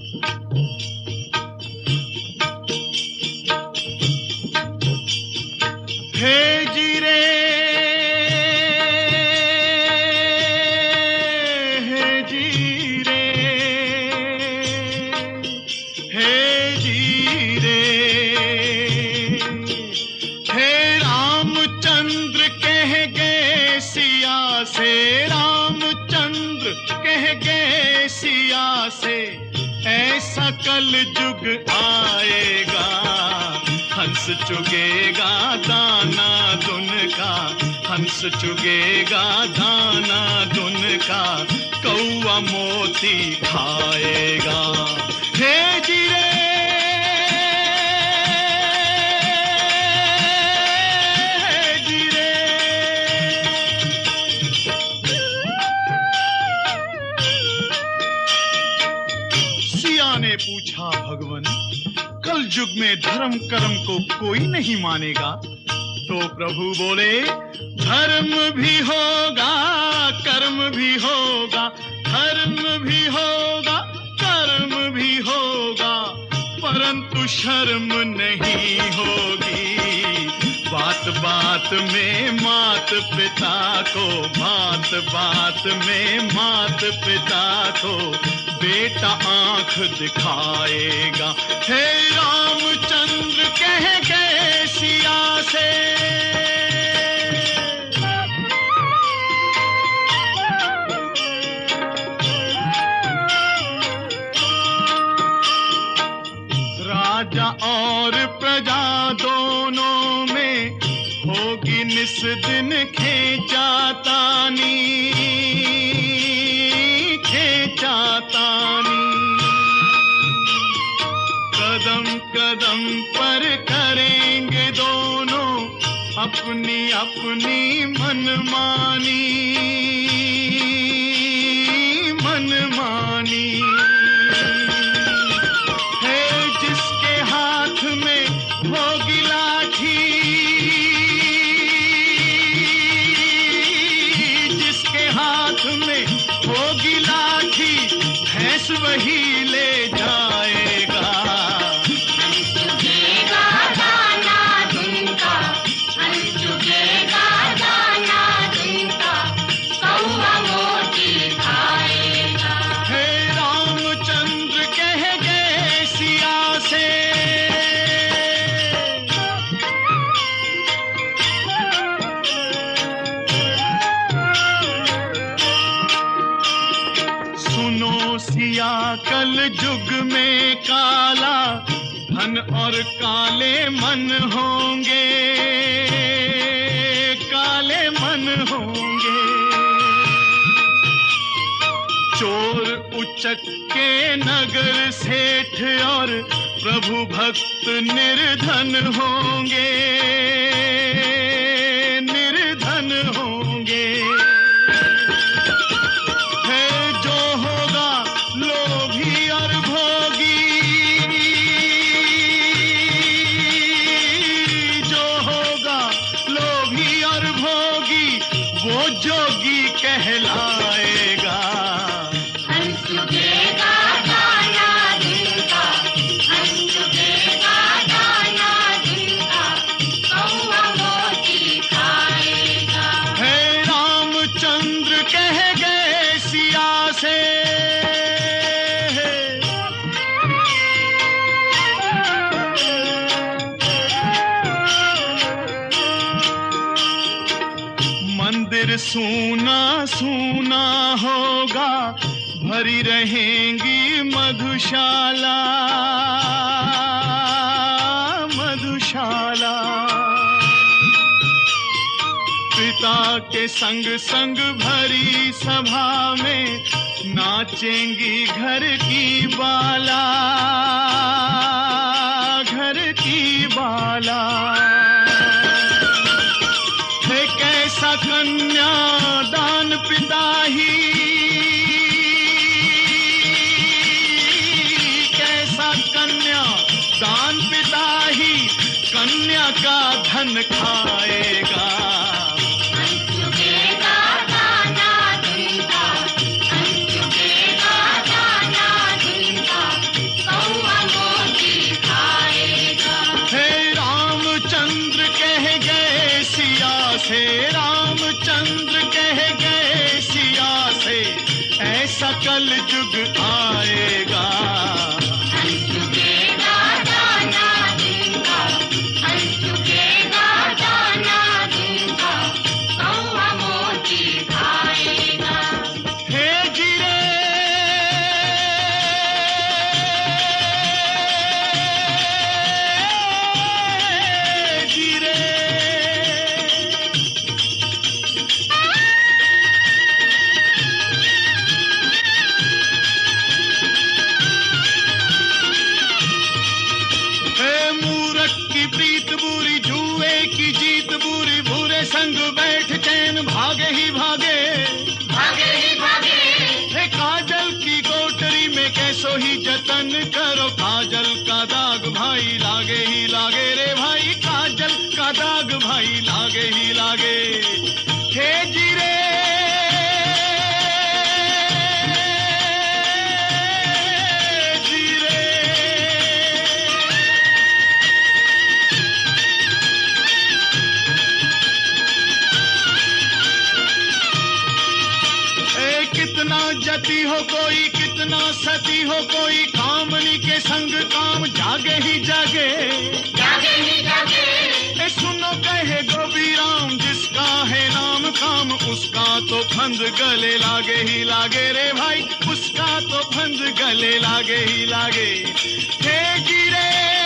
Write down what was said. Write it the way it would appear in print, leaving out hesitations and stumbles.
हे जीरे हे जीरे हे जीरे हे रामचंद्र कह गए सिया से, रामचंद्र कह गए सिया से, ऐसा कल युग आएगा, हंस चुगेगा दाना दुन का, हंस चुगेगा दाना दुन का, कौवा मोती खाएगा। हे जीरे हे जीरे। सिया ने पूछा, भगवन कल युग में धर्म कर्म को कोई नहीं मानेगा? तो प्रभु बोले, धर्म भी होगा कर्म भी होगा, धर्म भी होगा कर्म भी होगा, परंतु शर्म नहीं होगी। बात बात में मात पिता को, बात बात में मात पिता को बेटा आंख दिखाएगा। हे रामचंद्र कह गए सिया से, राजा और प्रजा दोनों में होगी निस दिन खेचातानी, खेचातानी। कदम कदम पर करेंगे दोनों अपनी अपनी मनमानी, मनमानी। जिसके हाथ में होगी लाठी, जिसके हाथ में होगी लाठी, भैंस वही ले जाएगा। हंस चुगेगा दाना दुन का, हंस चुगेगा दाना दुन का, कौवा मोती खाएगा। हे रामचंद्र कह गए सिया से, सुनो सिया कल युग में काला धन और काले मन होंगे, काले मन होंगे। चोर उचक के नगर सेठ और प्रभु भक्त निर्धन होंगे, निर्धन होंगे। है जो होगा लोभी और भोगी, जो होगा लोभी और भोगी, वो जोगी कहलाएगा। हंस चुगेगा दाना दुन का, हंस चुगेगा दाना दुन का, कौवा मोती खाएगा। हे रामचंद्र कह गए सिया से, मंदिर सूना सूना होगा, भरी रहेंगी मधुशाला, मधुशाला। पिता के संग संग भरी सभा में नाचेंगी घर की बाला, घर की बाला। है कैसा कन्या दान पिता ही, कैसा कन्या दान पिता ही, कन्या का धन खाएगा। हंस चुगेगा दाना दुन का, हंस चुगेगा दाना दुन का, कल जुग आएगा। हंस चुकेगा दाना दूंगा, हंस चुकेगा दाना दूंगा, कौवा मोती खाएगा। हे जीरे जीरे प्रीत बुरी, जुए की जीत बुरी, बुरे संग बैठ चैन भागे ही भागे, भागे ही भागे। हे काजल की कोठरी में कैसो ही जतन करो, काजल का दाग भाई लागे ही लागे रे भाई, काजल का दाग भाई लागे ही लागे। हे जीरे कितना जती हो कोई, कितना सती हो कोई, कामनी के संग काम जागे ही जागे, जागे ही जागे। ए सुनो कहे गोबी राम, जिसका है नाम काम, उसका तो फंद गले लागे ही लागे रे भाई, उसका तो फंद गले लागे ही लागे। हे जीरे